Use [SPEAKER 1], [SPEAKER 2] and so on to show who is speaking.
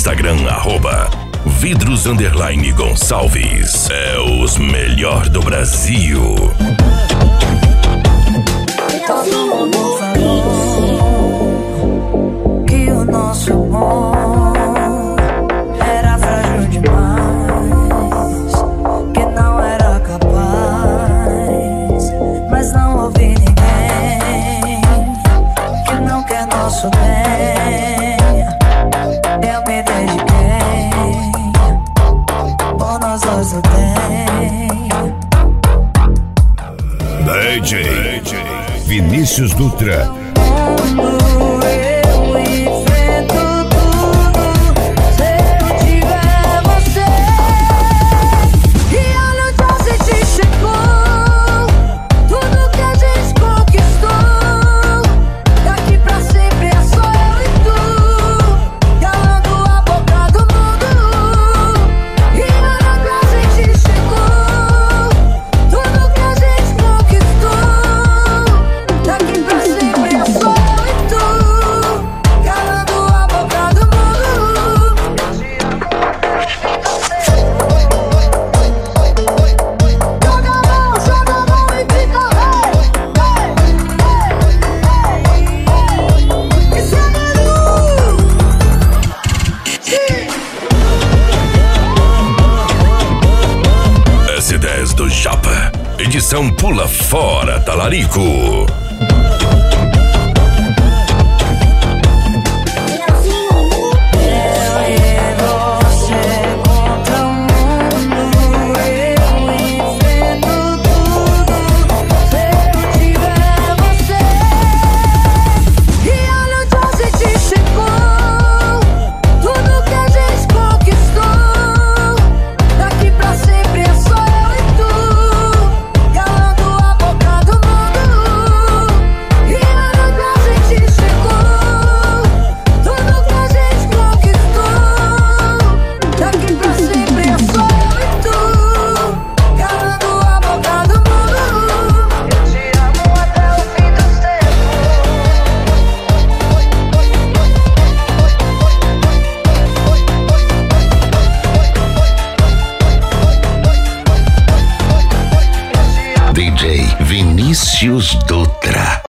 [SPEAKER 1] Instagram, @vidros_Gonçalves. É os melhor do Brasil.
[SPEAKER 2] Todo mundo falou que o nosso amor era frágil demais, que não era capaz, mas não ouvi ninguém que não quer nosso bem. Eu me dediquei, por nós dois o bem.
[SPEAKER 3] DJ Vinícius Dutra.
[SPEAKER 2] Eu enfrento tudo se eu tiver você. E olha onde a gente chegou, tudo que a gente conquistou. Daqui pra sempre é só eu e tu, calando a boca do mundo. E olha onde a gente chegou, tudo que a gente conquistou. Daqui pra sempre é só eu e tu, calando a boca do mundo. Joga a mão e grita hey, hey. Esse é Manu.
[SPEAKER 1] S10 do Japa. Edição Pula Fora Talarico.
[SPEAKER 3] DJ Vinícius